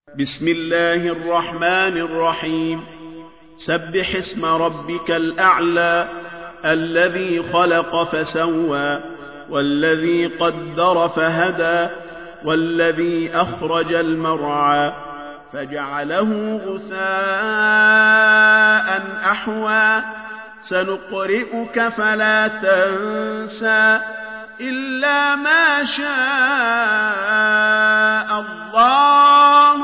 بسم الله الرحمن الرحيم. سبح اسم ربك الأعلى الذي خلق فسوى والذي قدر فهدى والذي أخرج المرعى فجعله غثاء أحوى سنقرئك فلا تنسى إلا ما شاء الله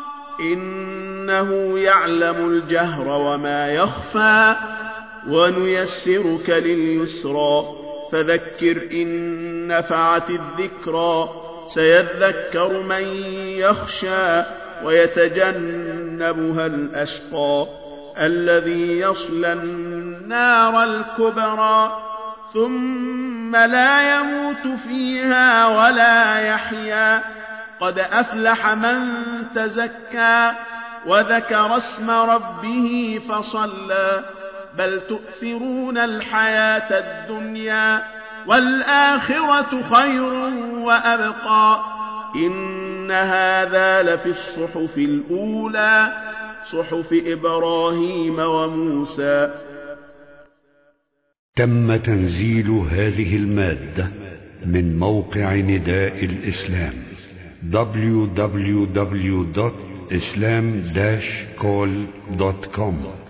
إنه يعلم الجهر وما يخفى ونيسرك لليسرى فذكر إن نفعت الذكرى سيذكر من يخشى ويتجنبها الأشقى الذي يصلى النار الكبرى ثم لا يموت فيها ولا يحيا قد أفلح من تزكى وذكر اسم ربه فصلى بل تؤثرون الحياة الدنيا والآخرة خير وأبقى إن هذا لفي الصحف الأولى صحف إبراهيم وموسى. تم تنزيل هذه المادة من موقع نداء الإسلام www.islam-call.com